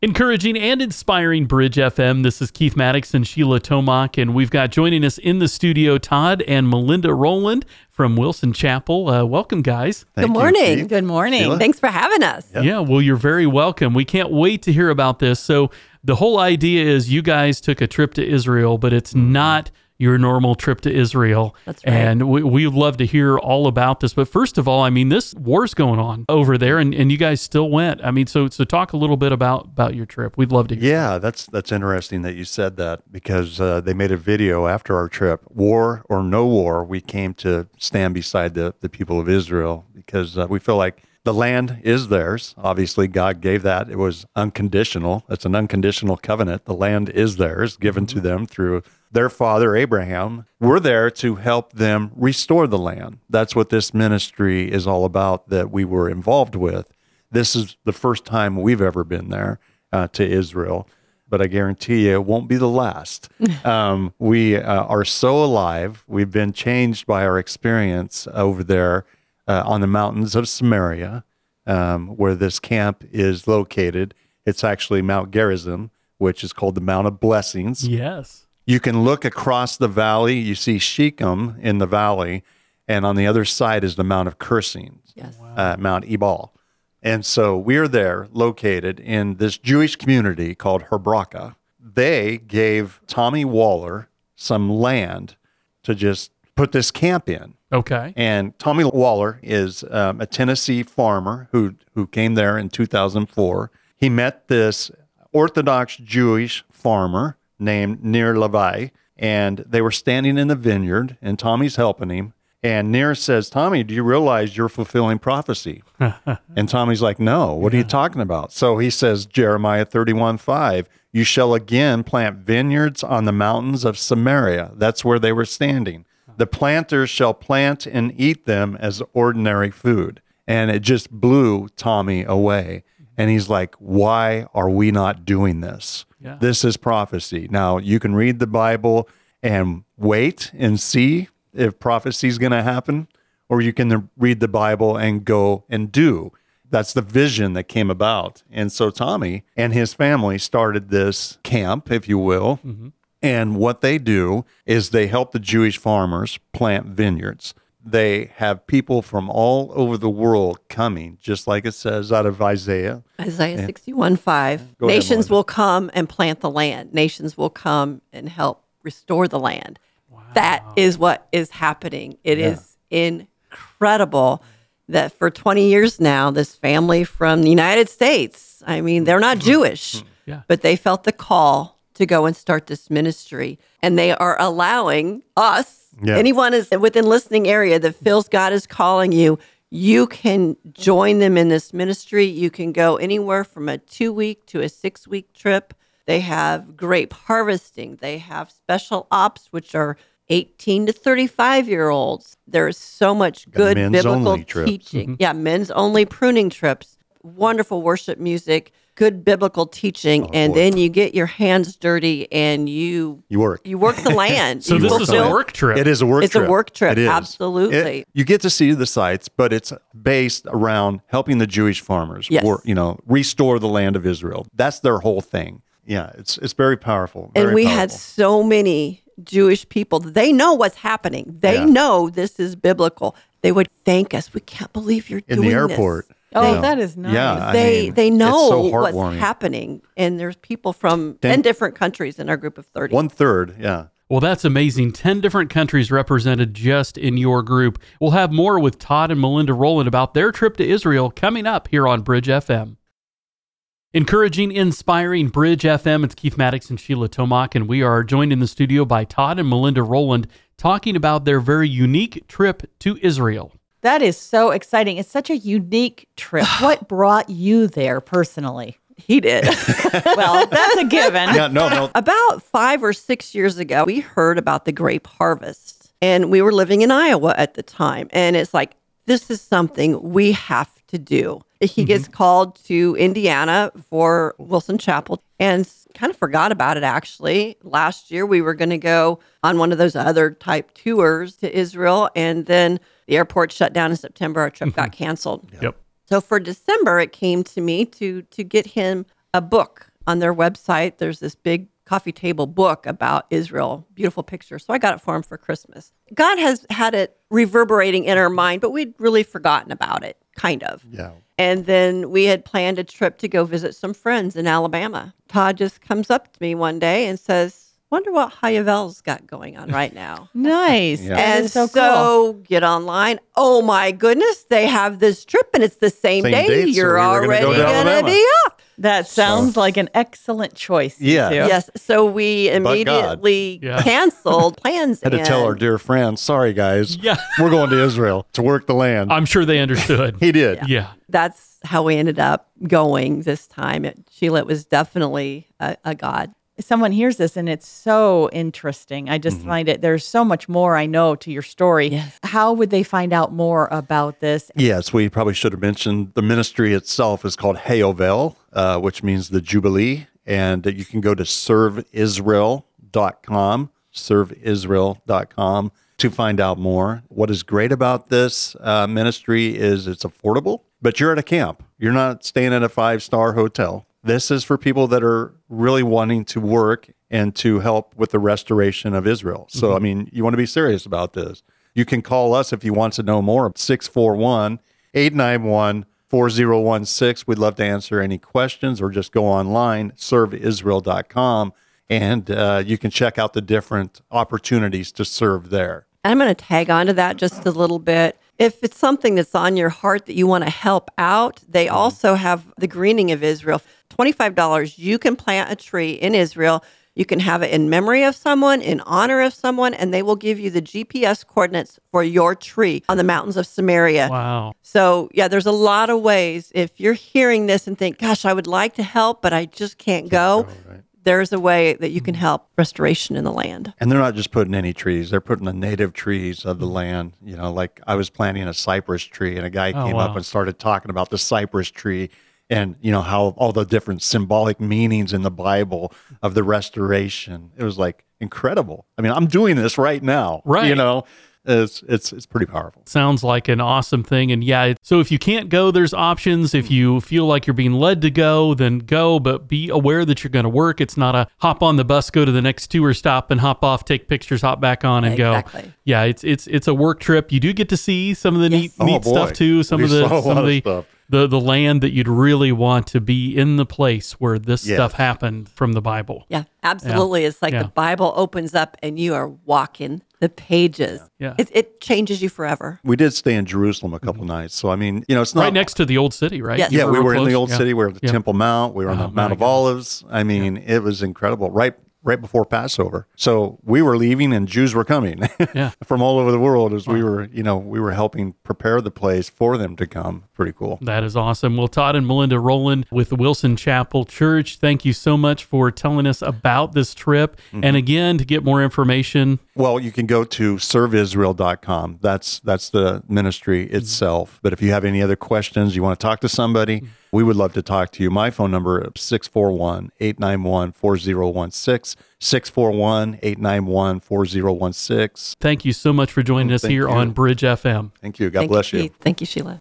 Encouraging and inspiring Bridge FM. This is Keith Maddox and Sheila Tomac, and we've got joining us in the studio Todd and Melinda Rowland from Wilson Chapel. Welcome, guys. Good morning. Good morning. Sheila. Thanks for having us. Yep. Yeah, well, you're very welcome. We can't wait to hear about this. So the whole idea is you guys took a trip to Israel, but it's not your normal trip to Israel. That's right. And we'd love to hear all about this. But first of all, I mean, this war's going on over there, and you guys still went. I mean, so talk a little bit about your trip. We'd love to hear. Yeah, that's interesting that you said that, because they made a video after our trip. War or no war, we came to stand beside the people of Israel, because we feel like the land is theirs. Obviously, God gave that. It was unconditional. It's an unconditional covenant. The land is theirs, given to them through their father, Abraham. We're there to help them restore the land. That's what this ministry is all about, that we were involved with. This is the first time we've ever been there to Israel, but I guarantee you it won't be the last. We are so alive. We've been changed by our experience over there on the mountains of Samaria, where this camp is located. It's actually Mount Gerizim, which is called the Mount of Blessings. Yes. You can look across the valley. You see Shechem in the valley, and on the other side is the Mount of Cursing, Yes. Mount Ebal. And so we're there located in this Jewish community called Hebraka. They gave Tommy Waller some land to just put this camp in. Okay. And Tommy Waller is a Tennessee farmer who came there in 2004. He met this Orthodox Jewish farmer named Nir Levi, and they were standing in the vineyard, and Tommy's helping him. And Nir says, "Tommy, do you realize you're fulfilling prophecy?" And Tommy's like, "No, what are you talking about?" So he says, Jeremiah 31:5, "You shall again plant vineyards on the mountains of Samaria." That's where they were standing. "The planters shall plant and eat them as ordinary food." And it just blew Tommy away. And he's like, why are we not doing this? Yeah. This is prophecy. Now, you can read the Bible and wait and see if prophecy is going to happen, or you can read the Bible and go and do. That's the vision that came about. And so Tommy and his family started this camp, if you will. Mm-hmm. And what they do is they help the Jewish farmers plant vineyards. They have people from all over the world coming, just like it says out of Isaiah. Isaiah 61:5. Go ahead, Nations Melinda. will come and plant the land. Nations will come and help restore the land. That is what is happening. It is incredible that for 20 years now, this family from the United States, I mean, they're not Jewish, Yeah. but they felt the call to go and start this ministry. And they are allowing us, anyone is within listening area that feels God is calling you, you can join them in this ministry. You can go anywhere from a 2-week to a 6-week trip. They have grape harvesting. They have special ops, which are 18 to 35-year-olds. There's so much good men's biblical only trips. teaching. Yeah, men's only pruning trips. Wonderful worship music, good biblical teaching, and boy. then you get your hands dirty and you work. You work the land. So You this is a fulfill- work trip. It is a work It's trip. a work trip, It is. absolutely. You get to see the sites, but it's based around helping the Jewish farmers, Yes. restore the land of Israel. That's their whole thing. Yeah, it's very powerful. And very we powerful. had so many Jewish people. They know what's happening. They know this is biblical. They would thank us. We can't believe you're in doing the airport. this. Oh, that is nice. Yeah, I They mean, they know it's so what's heartwarming. happening. And there's people from 10 10 different countries in our group of 30. 1/3, yeah. Well, that's amazing. 10 different countries represented just in your group. We'll have more with Todd and Melinda Rowland about their trip to Israel coming up here on Bridge FM. Encouraging, inspiring Bridge FM. It's Keith Maddox and Sheila Tomac, and we are joined in the studio by Todd and Melinda Rowland talking about their very unique trip to Israel. That is so exciting. It's such a unique trip. What brought you there personally? He did. Well, that's a given. Yeah, no. About 5 or 6 years ago, we heard about the grape harvest. And we were living in Iowa at the time. And it's like, this is something we have to do. He gets called to Indiana for Wilson Chapel and kind of forgot about it, actually. Last year, we were going to go on one of those other type tours to Israel. And then the airport shut down in September. Our trip got canceled. Yep. So for December, it came to me to get him a book On their website, there's this big coffee table book about Israel, beautiful pictures. So I got it for him for Christmas. God has had it reverberating in our mind, but we'd really forgotten about it, kind of. Yeah. And then we had planned a trip to go visit some friends in Alabama. Todd just comes up to me one day and says, wonder what Hayavel's got going on right now. Nice. Yeah. That And is so so cool. get online. Oh my goodness, they have this trip and it's the same Same day. date, so You're we were gonna already go to going to Alabama. be off. That sounds like an excellent choice. Yeah. too. Yes. So we God. immediately Yeah. canceled plans. Had to tell our dear friends, sorry guys, Yeah. we're going to Israel to work the land. I'm sure they understood. He did. Yeah. That's how we ended up going this time. Sheila, it was definitely a God. Someone hears this and it's so interesting. I just find it, there's so much more I know to your story. Yes. How would they find out more about this? Yes, we probably should have mentioned the ministry itself is called Hayovel, which means the Jubilee. And you can go to serveisrael.com to find out more. What is great about this ministry is it's affordable, but you're at a camp. You're not staying at a 5-star hotel. This is for people that are really wanting to work and to help with the restoration of Israel. So, I mean, you want to be serious about this. You can call us if you want to know more, 641-891-4016. We'd love to answer any questions, or just go online, serveisrael.com, and you can check out the different opportunities to serve there. I'm going to tag onto that just a little bit. If it's something that's on your heart that you want to help out, they also have the Greening of Israel. $25, you can plant a tree in Israel. You can have it in memory of someone, in honor of someone, and they will give you the GPS coordinates for your tree on the mountains of Samaria. Wow. So, yeah, there's a lot of ways. If you're hearing this and think, gosh, I would like to help, but I just can't go, Right. there's a way that you can help restoration in the land. And they're not just putting any trees, they're putting the native trees of the land. You know, like I was planting a cypress tree, and a guy came wow. up and started talking about the cypress tree and, you know, how all the different symbolic meanings in the Bible of the restoration. It was like incredible. I mean, I'm doing this right now. Right. You know, it's pretty powerful. Sounds like an awesome thing. And yeah, so if you can't go, there's options. If you feel like you're being led to go, then go, but be aware that you're going to work. It's not a hop on the bus, go to the next tour stop and hop off, take pictures, hop back on and go. Exactly. Yeah, it's a work trip. You do get to see some of the Yes. neat Oh, stuff boy. too. Some We of the saw a lot of stuff. the land that you'd really want to be in the place where this Yes. stuff happened from the Bible. Yeah, absolutely. It's like Yeah. the Bible opens up and you are walking the pages. Yeah. It changes you forever. We did stay in Jerusalem a couple nights. So, I mean, you know, it's not Right next to the old city, right? Yes. You Yeah, we real were in the close? old Yeah. city. We were at the Yeah. Temple Mount. We were on Oh, the Mount my of goodness. Olives. I mean, it was incredible. Right before Passover. So we were leaving, and Jews were coming Yeah. from all over the world as we were helping prepare the place for them to come. Pretty cool. That is awesome. Well, Todd and Melinda Rowland with the Wilson Chapel Church, thank you so much for telling us about this trip. And again, to get more information, Well, you can go to serveisrael.com. That's the ministry itself. But if you have any other questions, you want to talk to somebody, we would love to talk to you. My phone number is 641-891-4016, 641-891-4016. thank you so much for joining us Thank here you. on Bridge FM. Thank you. God Thank bless you. Keith. Thank you, Sheila.